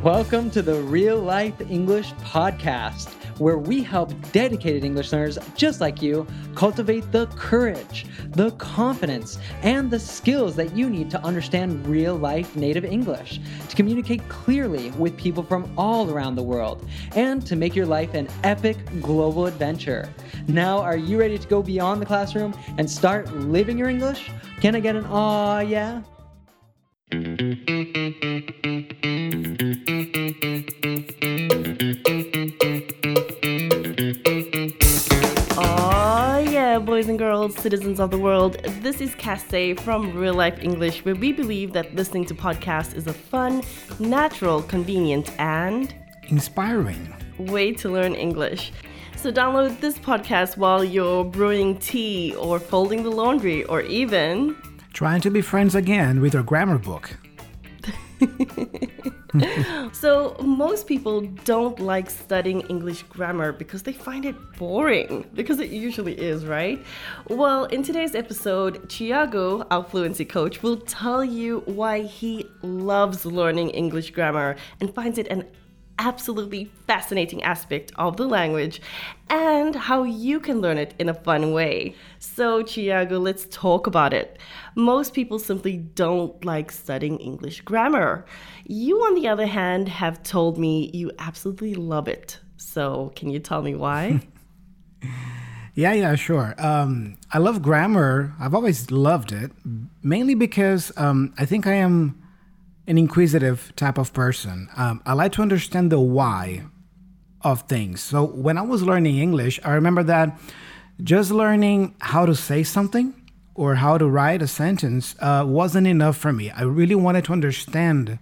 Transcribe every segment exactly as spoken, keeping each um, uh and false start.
Welcome to the Real Life English Podcast, where we help dedicated English learners just like you cultivate the courage, the confidence, and the skills that you need to understand real life native English, to communicate clearly with people from all around the world, and to make your life an epic global adventure. Now, are you ready to go beyond the classroom and start living your English? Can I get an aw, yeah? Oh yeah, boys and girls, citizens of the world. This is Cassie from Real Life English, where we believe that listening to podcasts is a fun, natural, convenient, and inspiring way to learn English. So download this podcast while you're brewing tea or folding the laundry or even trying to be friends again with your grammar book. So most people don't like studying English grammar because they find it boring, because it usually is, right? Well, in today's episode, Thiago, our fluency coach, will tell you why he loves learning English grammar and finds it an absolutely fascinating aspect of the language, and how you can learn it in a fun way. So, Thiago, let's talk about it. Most people simply don't like studying English grammar. You, on the other hand, have told me you absolutely love it. So, can you tell me why? Yeah, yeah, sure. Um, I love grammar. I've always loved it, mainly because um, I think I am an inquisitive type of person. Um, I like to understand the why of things. So when I was learning English, I remember that just learning how to say something or how to write a sentence uh, wasn't enough for me. I really wanted to understand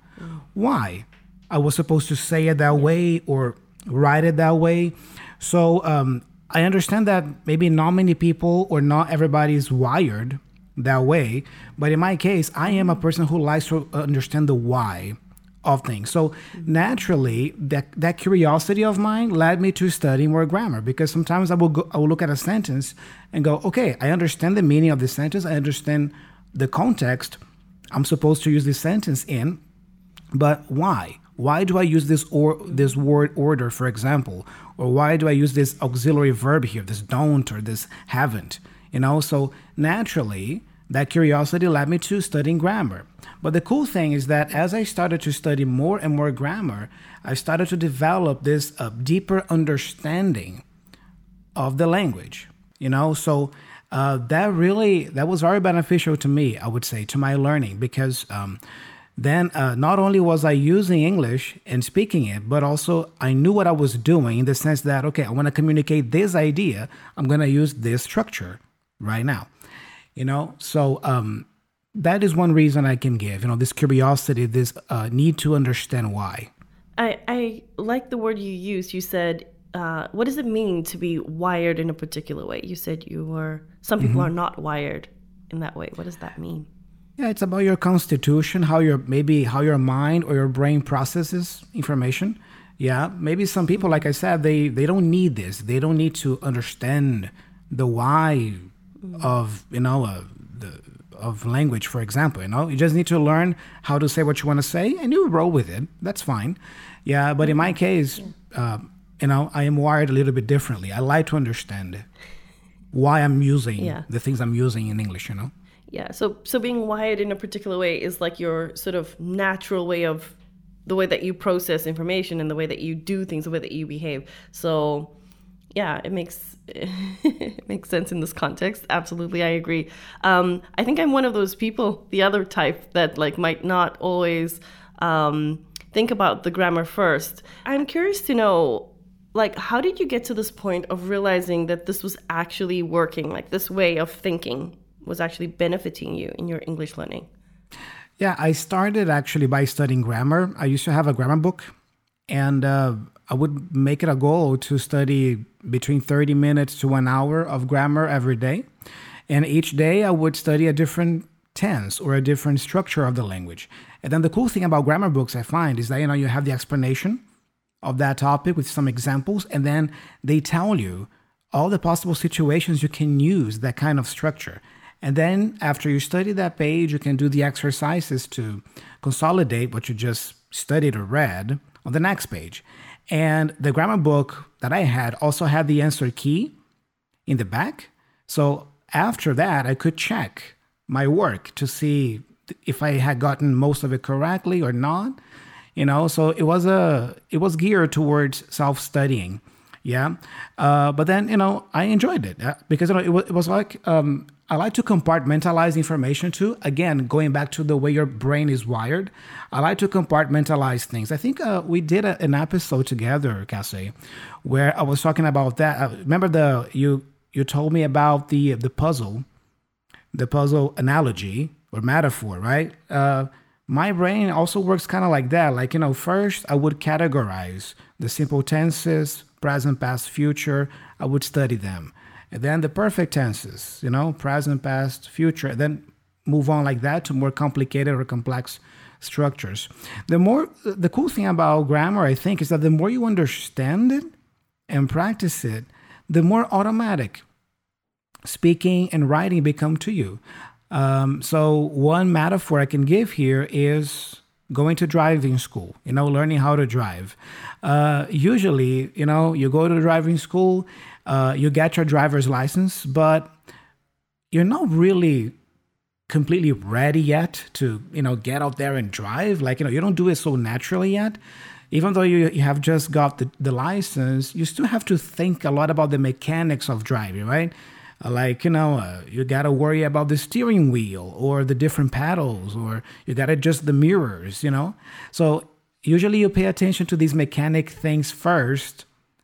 why I was supposed to say it that way or write it that way. So um, I understand that maybe not many people or not everybody is wired that way, but in my case, I am a person who likes to understand the why of things. So naturally, that that curiosity of mine led me to study more grammar, because sometimes I will go, I will look at a sentence and go, okay, I understand the meaning of this sentence, I understand the context I'm supposed to use this sentence in, but why? Why do I use this or this word order, for example, or why do I use this auxiliary verb here, this don't or this haven't? You know, so naturally, that curiosity led me to studying grammar. But the cool thing is that as I started to study more and more grammar, I started to develop this uh, deeper understanding of the language. You know, so uh, that really, that was very beneficial to me, I would say, to my learning, because um, then uh, not only was I using English and speaking it, but also I knew what I was doing, in the sense that, okay, I want to communicate this idea, I'm going to use this structure right now. You know, so um, that is one reason I can give, you know, this curiosity, this uh, need to understand why. I, I like the word you used. You said, uh, what does it mean to be wired in a particular way? You said you were, some people mm-hmm. are not wired in that way. What does that mean? Yeah, it's about your constitution, how your, maybe how your mind or your brain processes information. Yeah, maybe some people, like I said, they, they don't need this. They don't need to understand the why of, you know, uh, the of language, for example. You know, you just need to learn how to say what you want to say, and you roll with it. That's fine. Yeah, but in my case, uh, you know, I am wired a little bit differently. I like to understand why I'm using yeah. the things I'm using in English, you know? Yeah, so so being wired in a particular way is like your sort of natural way of, the way that you process information and the way that you do things, the way that you behave. So yeah, it makes it makes sense in this context. Absolutely, I agree. Um, I think I'm one of those people, the other type, that like might not always um, think about the grammar first. I'm curious to know, like, how did you get to this point of realizing that this was actually working, like this way of thinking was actually benefiting you in your English learning? Yeah, I started actually by studying grammar. I used to have a grammar book, and uh, I would make it a goal to study between thirty minutes to an hour of grammar every day. And each day I would study a different tense or a different structure of the language. And then the cool thing about grammar books, I find, is that, you know, you have the explanation of that topic with some examples, and then they tell you all the possible situations you can use that kind of structure. And then after you study that page, you can do the exercises to consolidate what you just studied or read on the next page. And the grammar book that I had also had the answer key in the back. So after that, I could check my work to see if I had gotten most of it correctly or not. You know, so it was a it was geared towards self-studying. Yeah. Uh, but then, you know, I enjoyed it uh, because you know, it, was, it was like um, I like to compartmentalize information too. Again, going back to the way your brain is wired, I like to compartmentalize things. I think uh, we did a, an episode together, Cassie, where I was talking about that. Uh, remember the you you told me about the the puzzle, the puzzle analogy or metaphor, right? Uh, my brain also works kind of like that. Like, you know, first I would categorize the simple tenses, present, past, future. I would study them. And then the perfect tenses, you know, present, past, future, and then move on like that to more complicated or complex structures. The more, the cool thing about grammar, I think, is that the more you understand it and practice it, the more automatic speaking and writing become to you. Um, so one metaphor I can give here is going to driving school, you know, learning how to drive. Uh, usually, you know, you go to driving school, uh, you get your driver's license, but you're not really completely ready yet to, you know, get out there and drive. Like, you know, you don't do it so naturally yet. Even though you, you have just got the, the license, you still have to think a lot about the mechanics of driving, right? Like, you know, uh, you got to worry about the steering wheel or the different pedals, or you got to adjust the mirrors, you know? So usually you pay attention to these mechanic things first,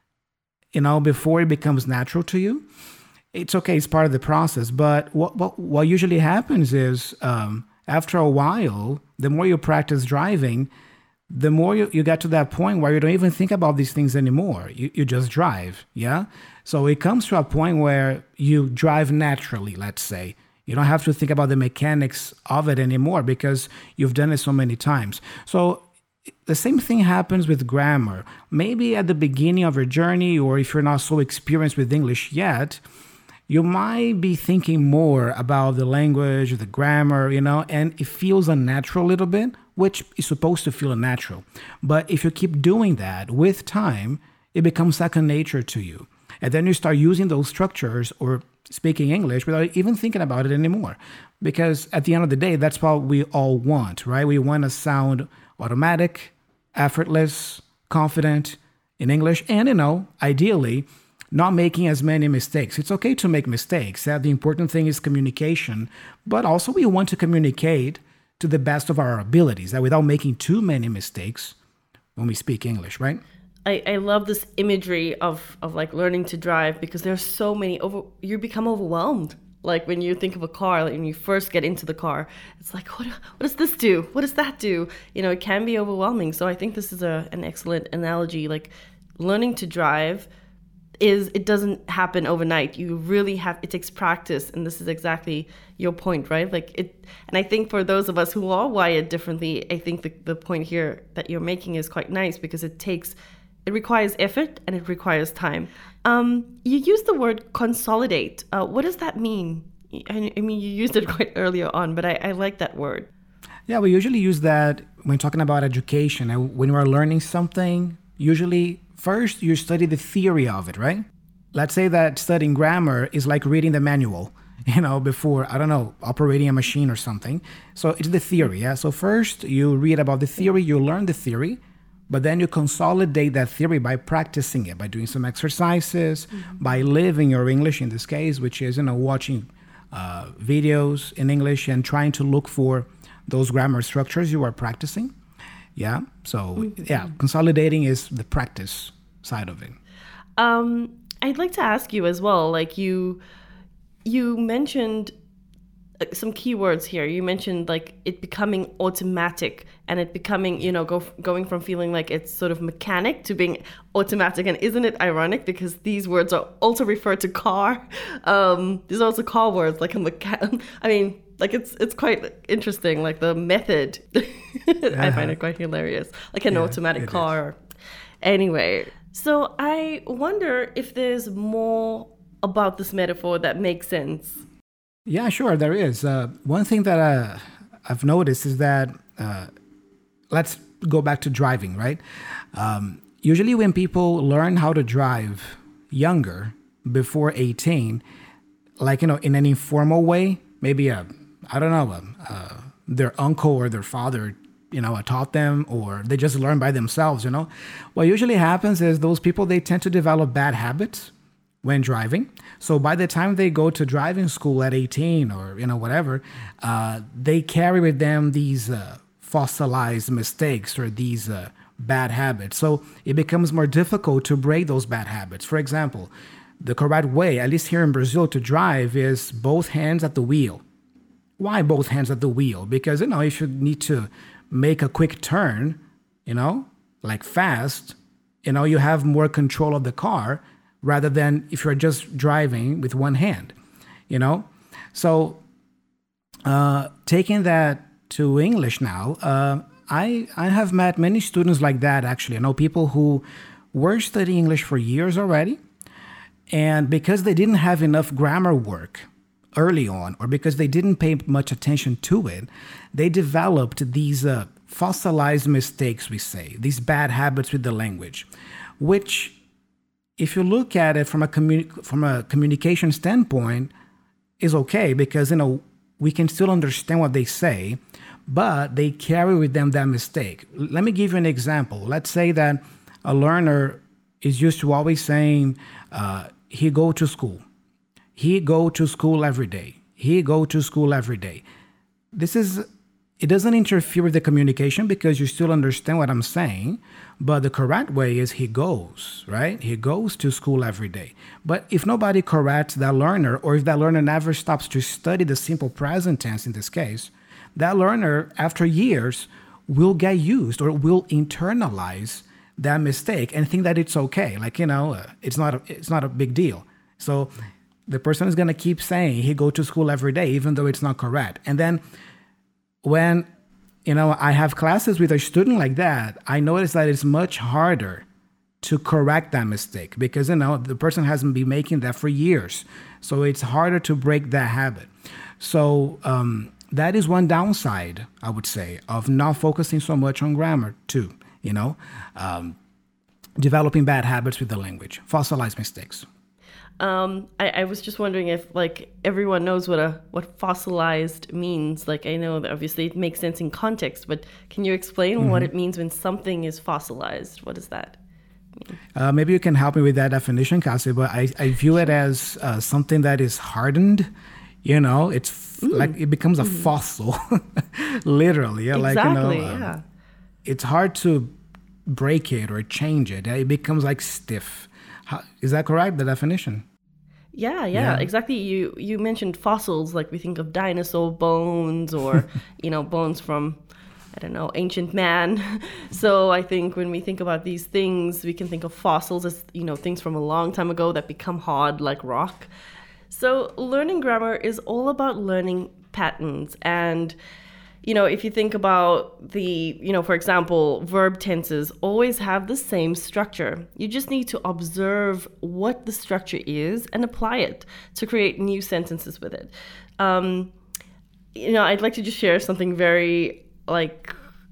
you know, before it becomes natural to you. It's okay, it's part of the process. But what what, what usually happens is um, after a while, the more you practice driving, the more you, you get to that point where you don't even think about these things anymore. You, you just drive, yeah? So it comes to a point where you drive naturally, let's say. You don't have to think about the mechanics of it anymore because you've done it so many times. So the same thing happens with grammar. Maybe at the beginning of your journey, or if you're not so experienced with English yet, you might be thinking more about the language, the grammar, you know, and it feels unnatural a little bit, which is supposed to feel unnatural. But if you keep doing that with time, it becomes second nature to you. And then you start using those structures or speaking English without even thinking about it anymore. Because at the end of the day, that's what we all want, right? We want to sound automatic, effortless, confident in English, and, you know, ideally, not making as many mistakes. It's okay to make mistakes. Yeah? The important thing is communication, but also we want to communicate to the best of our abilities, that without making too many mistakes when we speak English, right? I, I love this imagery of, of like learning to drive, because there's so many over you become overwhelmed. Like when you think of a car, like when you first get into the car, it's like, what, what does this do? What does that do? You know, it can be overwhelming. So I think this is a an excellent analogy. Like learning to drive is, it doesn't happen overnight. You really have, it takes practice. And this is exactly your point, right? Like it, and I think for those of us who are wired differently, I think the, the point here that you're making is quite nice, because it takes, it requires effort and it requires time. Um, you used the word consolidate. Uh, what does that mean? I, I mean, you used it quite earlier on, but I, I like that word. Yeah, we usually use that when talking about education. And when you are learning something, usually first you study the theory of it, right? Let's say that studying grammar is like reading the manual, you know, before, I don't know, operating a machine or something. So it's the theory, yeah? So first you read about the theory, you learn the theory, but then you consolidate that theory by practicing it, by doing some exercises, mm-hmm. by living your English in this case, which is, you know, watching uh, videos in English and trying to look for those grammar structures you are practicing. Yeah. So, mm-hmm. yeah, consolidating is the practice side of it. Um, I'd like to ask you as well, like you, you mentioned some keywords here. You mentioned like it becoming automatic and it becoming, you know, go, going from feeling like it's sort of mechanic to being automatic. And isn't it ironic, because these words are also referred to car. Um, these are also car words, like a mechanic. I mean, like it's it's quite interesting, like the method. uh-huh. I find it quite hilarious, like an yeah, automatic car. Is. Anyway, so I wonder if there's more about this metaphor that makes sense. Yeah, sure, there is. Uh, one thing that uh, I've noticed is that, uh, let's go back to driving, right? Um, usually when people learn how to drive younger, before eighteen, like, you know, in an informal way, maybe a, I don't know, a, a, their uncle or their father, you know, taught them, or they just learn by themselves, you know. What usually happens is those people, they tend to develop bad habits when driving. So by the time they go to driving school at eighteen or, you know, whatever, uh, they carry with them these uh, fossilized mistakes or these uh, bad habits. So it becomes more difficult to break those bad habits. For example, the correct way, at least here in Brazil, to drive is both hands at the wheel. Why both hands at the wheel? Because, you know, if you need to make a quick turn, you know, like fast, you know, you have more control of the car rather than if you're just driving with one hand, you know. So uh, taking that to English now, uh, I, I have met many students like that, actually. I know people who were studying English for years already, and because they didn't have enough grammar work early on, or because they didn't pay much attention to it, they developed these uh, fossilized mistakes, we say, these bad habits with the language, which, if you look at it from a commu- from a communication standpoint, is okay, because, you know, we can still understand what they say, but they carry with them that mistake. Let me give you an example. Let's say that a learner is used to always saying, uh, he go to school. He go to school every day. He go to school every day. This is, it doesn't interfere with the communication because you still understand what I'm saying, but the correct way is he goes, right? He goes to school every day. But if nobody corrects that learner, or if that learner never stops to study the simple present tense in this case, that learner, after years, will get used or will internalize that mistake and think that it's okay. Like, you know, uh, it's not a, it's not a big deal. So the person is going to keep saying he go to school every day, even though it's not correct. And then when, you know, I have classes with a student like that, I notice that it's much harder to correct that mistake because, you know, the person hasn't been making that for years. So it's harder to break that habit. So um, that is one downside, I would say, of not focusing so much on grammar too, you know, um, developing bad habits with the language, fossilized mistakes. Um, I, I was just wondering if, like, everyone knows what a what fossilized means. Like, I know that obviously it makes sense in context, but can you explain mm-hmm. what it means when something is fossilized? What does that mean? Uh, maybe you can help me with that definition, Cassie, but I, I view it as uh, something that is hardened. You know, it's f- mm. like it becomes a mm-hmm. fossil, literally. Yeah, exactly, like, you know, um, yeah. It's hard to break it or change it. It becomes like stiff. How, is that correct, the definition? Yeah, yeah, yeah, exactly. You you mentioned fossils, like we think of dinosaur bones or, you know, bones from, I don't know, ancient man. So I think when we think about these things, we can think of fossils as, you know, things from a long time ago that become hard like rock. So learning grammar is all about learning patterns. And, you know, if you think about the, you know, for example, verb tenses always have the same structure. You just need to observe what the structure is and apply it to create new sentences with it. Um, you know, I'd like to just share something very, like,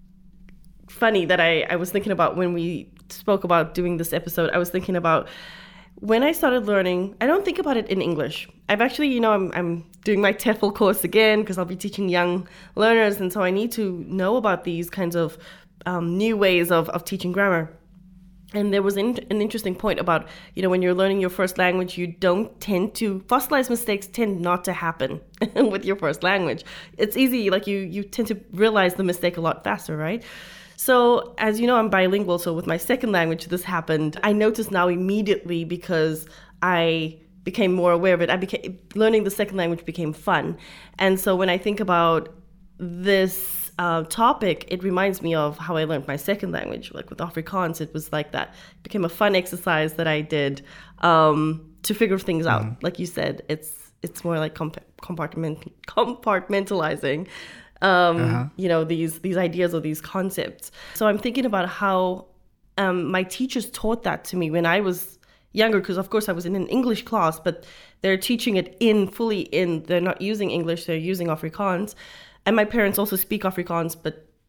funny that I, I was thinking about when we spoke about doing this episode. I was thinking about when I started learning, I don't think about it in English. I've actually, you know, I'm I'm doing my TEFL course again because I'll be teaching young learners. And so I need to know about these kinds of um, new ways of, of teaching grammar. And there was an, an interesting point about, you know, when you're learning your first language, you don't tend to, fossilized mistakes tend not to happen with your first language. It's easy, like you you tend to realize the mistake a lot faster, right? So, as you know, I'm bilingual, so with my second language, this happened. I noticed now immediately because I became more aware of it. I became learning the second language became fun. And so when I think about this uh, topic, it reminds me of how I learned my second language. Like with Afrikaans, it was like that. It became a fun exercise that I did um, to figure things out. Mm-hmm. Like you said, it's it's more like comp- compartment compartmentalizing. Um, uh-huh. you know, these these ideas or these concepts. So I'm thinking about how um, my teachers taught that to me when I was younger, because of course I was in an English class, but they're teaching it in fully in, they're not using English, they're using Afrikaans. And my parents also speak Afrikaans, but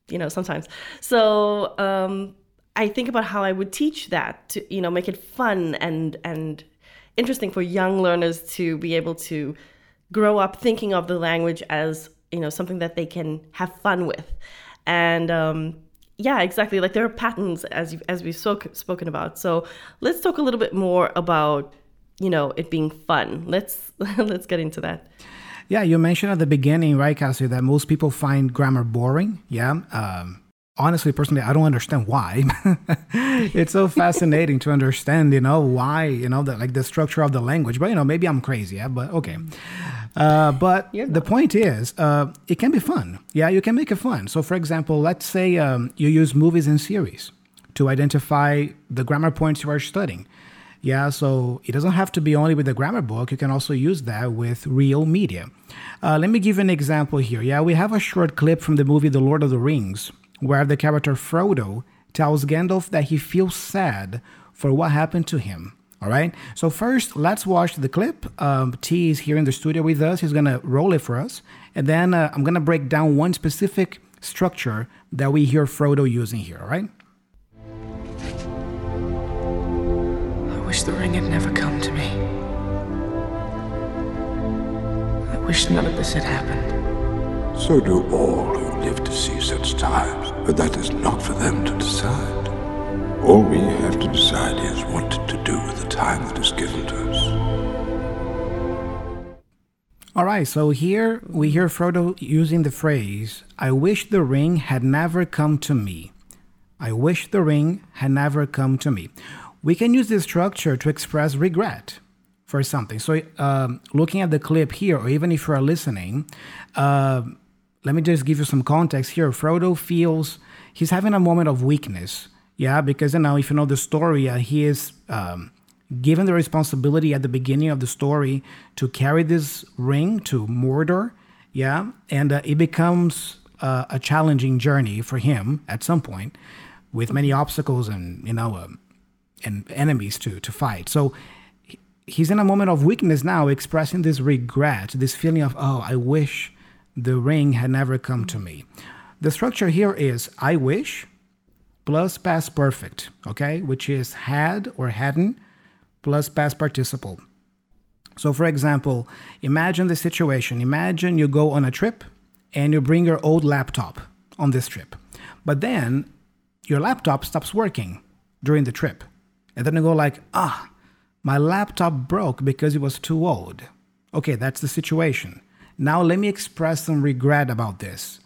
you know, sometimes. So um, I think about how I would teach that to, you know, make it fun and and interesting for young learners to be able to grow up thinking of the language as, you know, something that they can have fun with. And um, yeah, exactly. Like there are patterns as you, as we've spoke, spoken about. So let's talk a little bit more about, you know, it being fun. Let's let's get into that. Yeah, you mentioned at the beginning, right, Cassie, that most people find grammar boring. Yeah. Um, honestly, personally, I don't understand why. It's so fascinating to understand, you know, why, you know, the, like the structure of the language. But, you know, maybe I'm crazy, yeah, but okay. Uh, but the point is, uh, it can be fun. Yeah, you can make it fun. So, for example, let's say um, you use movies and series to identify the grammar points you are studying. Yeah, so it doesn't have to be only with the grammar book. You can also use that with real media. Uh, let me give you an example here. Yeah, we have a short clip from the movie The Lord of the Rings, where the character Frodo tells Gandalf that he feels sad for what happened to him. All right, so first, let's watch the clip. Um, T is here in the studio with us. He's going to roll it for us. And then uh, I'm going to break down one specific structure that we hear Frodo using here, all right? I wish the ring had never come to me. I wish none of this had happened. So do all who live to see such times, but that is not for them to decide. All we have to decide is what to do with the time that is given to us. All right, so here we hear Frodo using the phrase, I wish the ring had never come to me. I wish the ring had never come to me. We can use this structure to express regret for something. So um, looking at the clip here, or even if you are listening, uh, let me just give you some context here. Frodo feels he's having a moment of weakness. Yeah, because you know, if you know the story, uh, he is um, given the responsibility at the beginning of the story to carry this ring to Mordor. Yeah, and uh, it becomes uh, a challenging journey for him at some point, with many obstacles and you know um, and enemies to to fight. So he's in a moment of weakness now, expressing this regret, this feeling of, oh, I wish the ring had never come to me. The structure here is I wish plus past perfect, okay, which is had or hadn't plus past participle. So, for example, imagine the situation. Imagine you go on a trip and you bring your old laptop on this trip. But then your laptop stops working during the trip. And then you go like, ah, my laptop broke because it was too old. Okay, that's the situation. Now let me express some regret about this.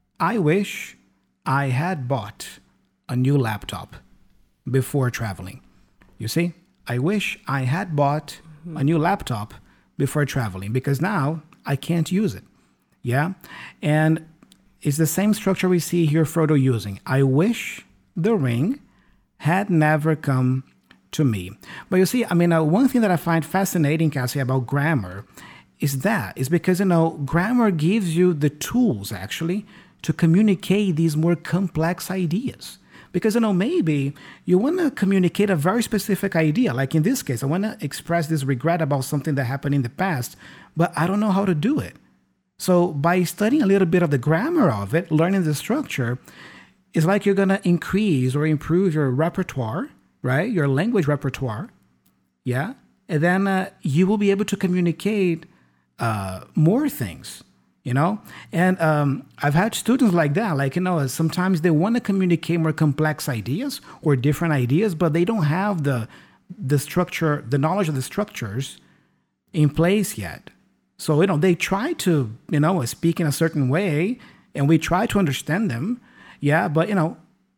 I wish I had bought a new laptop before traveling. You see, I wish I had bought a new laptop before traveling because now I can't use it. Yeah. And it's the same structure we see here Frodo using. I wish the ring had never come to me. But you see, I mean, uh, one thing that I find fascinating, Cassie, about grammar is that, is because, you know, grammar gives you the tools actually to communicate these more complex ideas. Because, you know, maybe you want to communicate a very specific idea. Like in this case, I want to express this regret about something that happened in the past, but I don't know how to do it. So by studying a little bit of the grammar of it, learning the structure, it's like you're going to increase or improve your repertoire, right? Your language repertoire. Yeah. And then uh, you will be able to communicate uh, more things. You know, and um, I've had students like that, like, you know, sometimes they want to communicate more complex ideas or different ideas, but they don't have the the structure, the knowledge of the structures in place yet. So, you know, they try to, you know, speak in a certain way and we try to understand them. Yeah. But, you know,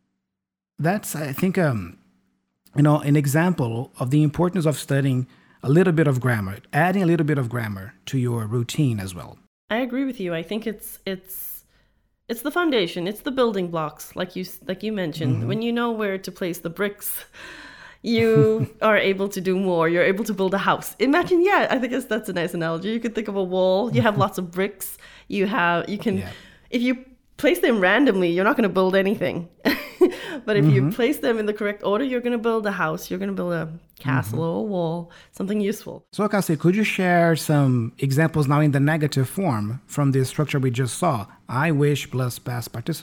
that's, I think, um, you know, an example of the importance of studying a little bit of grammar, adding a little bit of grammar to your routine as well. I agree with you. I think it's it's it's the foundation. It's the building blocks, like you like you mentioned. Mm-hmm. When you know where to place the bricks, you are able to do more. You're able to build a house. Imagine, yeah, I think it's, that's a nice analogy. You could think of a wall. You have lots of bricks. You have you can yeah. If you place them randomly, you're not going to build anything. But if mm-hmm. you place them in the correct order, you're going to build a house. You're going to build a castle mm-hmm. or a wall, something useful. So, Cassie, could you share some examples now in the negative form from the structure we just saw? I wish plus past participle.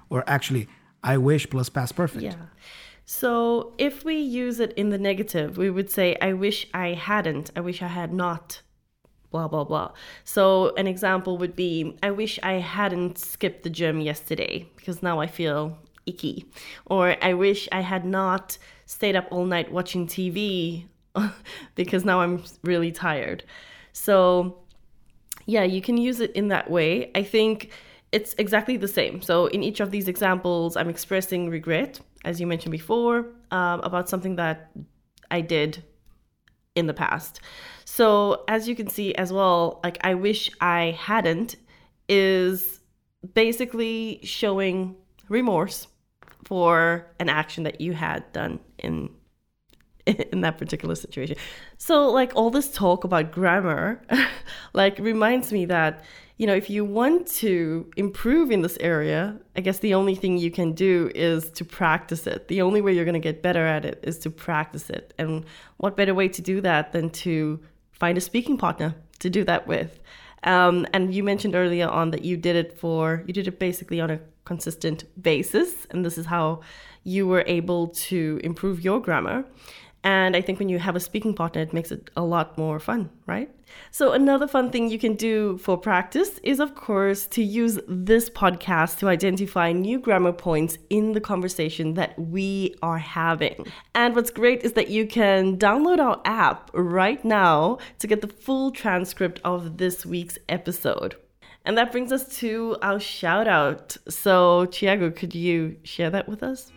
Or actually, I wish plus past perfect. Yeah. So if we use it in the negative, we would say, I wish I hadn't, I wish I had not, blah, blah, blah. So an example would be, I wish I hadn't skipped the gym yesterday because now I feel icky. Or I wish I had not stayed up all night watching T V because now I'm really tired. So yeah, you can use it in that way. I think it's exactly the same. So in each of these examples, I'm expressing regret, as you mentioned before, um, about something that I did in the past. So as you can see as well, like I wish I hadn't is basically showing remorse for an action that you had done in in that particular situation. So like all this talk about grammar like reminds me that, you know, if you want to improve in this area, I guess the only thing you can do is to practice it. The only way you're going to get better at it is to practice it. And what better way to do that than to find a speaking partner to do that with? Um, and you mentioned earlier on that you did it for, you did it basically on a consistent basis. And this is how you were able to improve your grammar. And I think when you have a speaking partner, it makes it a lot more fun, right? So another fun thing you can do for practice is, of course, to use this podcast to identify new grammar points in the conversation that we are having. And what's great is that you can download our app right now to get the full transcript of this week's episode. And that brings us to our shout out. So, Thiago, could you share that with us?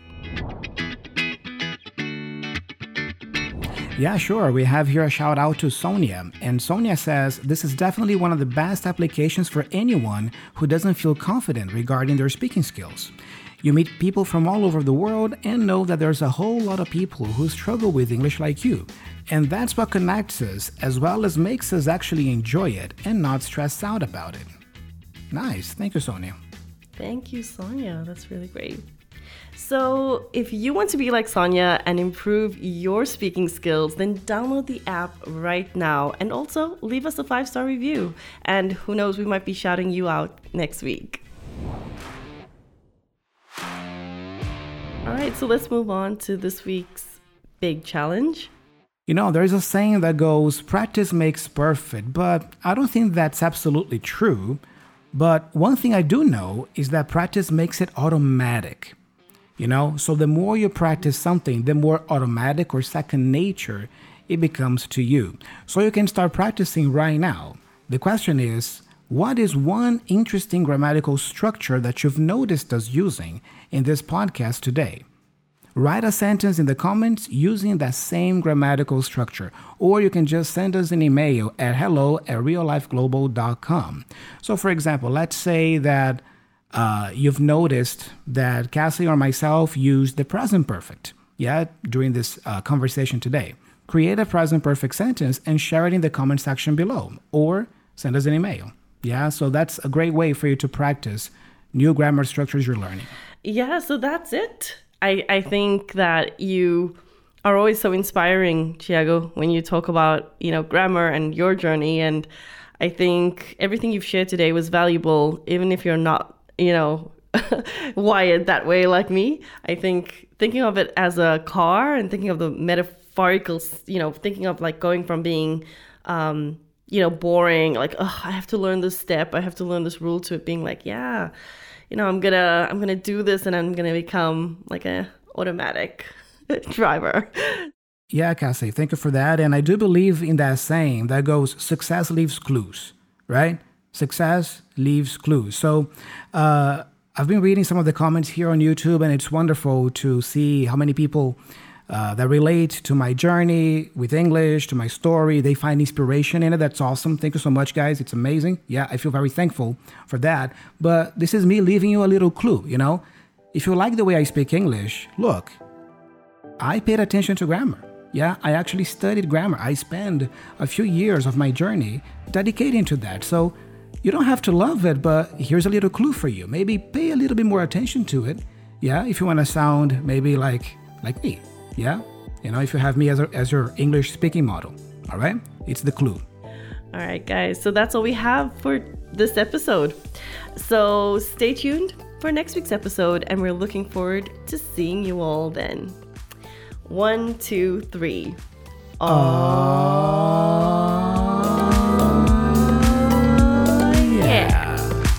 Yeah, sure. We have here a shout out to Sonia. And Sonia says, this is definitely one of the best applications for anyone who doesn't feel confident regarding their speaking skills. You meet people from all over the world and know that there's a whole lot of people who struggle with English like you. And that's what connects us, as well as makes us actually enjoy it and not stress out about it. Nice. Thank you, Sonia. Thank you, Sonia. That's really great. So if you want to be like Sonia and improve your speaking skills, then download the app right now and also leave us a five-star review. And who knows, we might be shouting you out next week. All right, so let's move on to this week's big challenge. You know, there's a saying that goes, practice makes perfect, but I don't think that's absolutely true. But one thing I do know is that practice makes it automatic. You know, so the more you practice something, the more automatic or second nature it becomes to you. So you can start practicing right now. The question is, what is one interesting grammatical structure that you've noticed us using in this podcast today? Write a sentence in the comments using that same grammatical structure, or you can just send us an email at hello at real life global dot com. So for example, let's say that Uh, you've noticed that Cassie or myself used the present perfect, yeah, during this uh, conversation today. Create a present perfect sentence and share it in the comment section below, or send us an email. Yeah, so that's a great way for you to practice new grammar structures you're learning. Yeah, so that's it. I, I think that you are always so inspiring, Thiago, when you talk about, you know, grammar and your journey. And I think everything you've shared today was valuable, even if you're not, you know, wired that way like me. I think thinking of it as a car and thinking of the metaphorical, you know, thinking of like going from being, um, you know, boring, like, oh, I have to learn this step, I have to learn this rule, to it being like, yeah, you know, I'm gonna, I'm gonna do this and I'm gonna become like a automatic driver. Yeah, Cassie, thank you for that. And I do believe in that saying that goes, success leaves clues, right? Success leaves clues. So uh, I've been reading some of the comments here on YouTube, and it's wonderful to see how many people uh, that relate to my journey with English, to my story. They find inspiration in it. That's awesome. Thank you so much, guys. It's amazing. Yeah, I feel very thankful for that. But this is me leaving you a little clue, you know? If you like the way I speak English, look, I paid attention to grammar. Yeah, I actually studied grammar. I spent a few years of my journey dedicating to that. So you don't have to love it, but here's a little clue for you. Maybe pay a little bit more attention to it. Yeah, if you want to sound maybe like like me. Yeah, you know, if you have me as, a, as your English speaking model. All right, it's the clue. All right, guys. So that's all we have for this episode. So stay tuned for next week's episode, and we're looking forward to seeing you all then. One, two, three. Oh, yeah.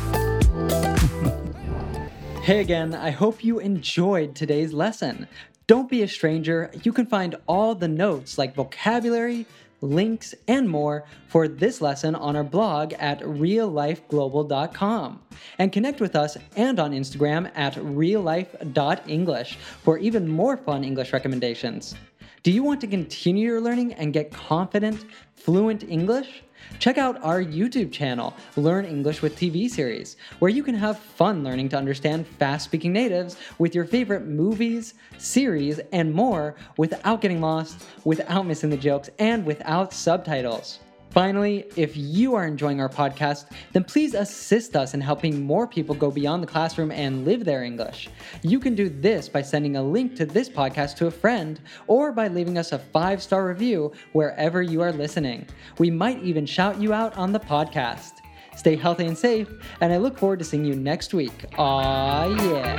Hey again, I hope you enjoyed today's lesson. Don't be a stranger. You can find all the notes like vocabulary, links, and more for this lesson on our blog at real life global dot com. And connect with us and on Instagram at real life dot english for even more fun English recommendations. Do you want to continue your learning and get confident, fluent English? Check out our YouTube channel, Learn English with T V Series, where you can have fun learning to understand fast-speaking natives with your favorite movies, series, and more without getting lost, without missing the jokes, and without subtitles. Finally, if you are enjoying our podcast, then please assist us in helping more people go beyond the classroom and live their English. You can do this by sending a link to this podcast to a friend or by leaving us a five-star review wherever you are listening. We might even shout you out on the podcast. Stay healthy and safe, and I look forward to seeing you next week. Aw, yeah.